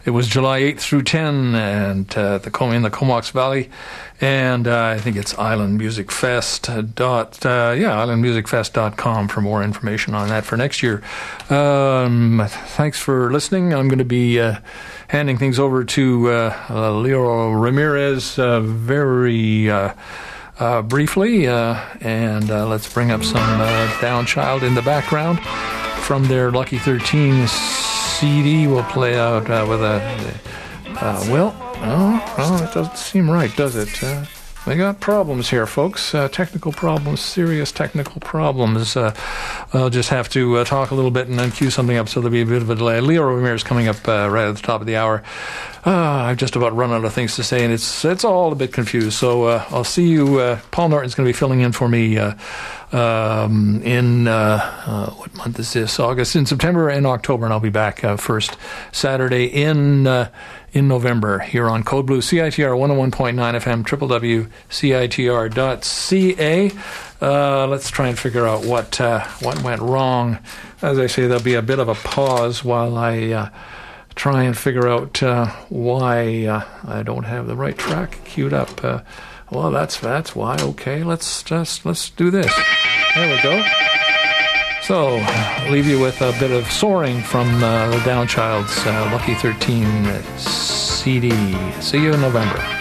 It was July 8th through 10 and in the Comox Valley, and I think it's islandmusicfest.com for more information on that for next year. Thanks for listening. I'm going to be handing things over to Leo Ramirez very briefly, and let's bring up some Downchild in the background from their Lucky 13 CD. We'll play out with a it doesn't seem right, does it? We got problems here, folks. Technical problems, serious technical problems. I'll just have to talk a little bit and then cue something up, so there'll be a bit of a delay. Leo Ramirez coming up right at the top of the hour. I've just about run out of things to say, and it's all a bit confused. So I'll see you. Paul Norton's going to be filling in for me in what month is this? August, in September and October, and I'll be back first Saturday in November here on Code Blue, CITR 101.9 FM, www.citr.ca. Let's try and figure out what went wrong. As I say, there'll be a bit of a pause while I try and figure out why I don't have the right track queued up. Well, that's why. Okay, let's do this. There we go. So, I'll leave you with a bit of Soaring from the Downchild's Lucky 13 CD. See you in November.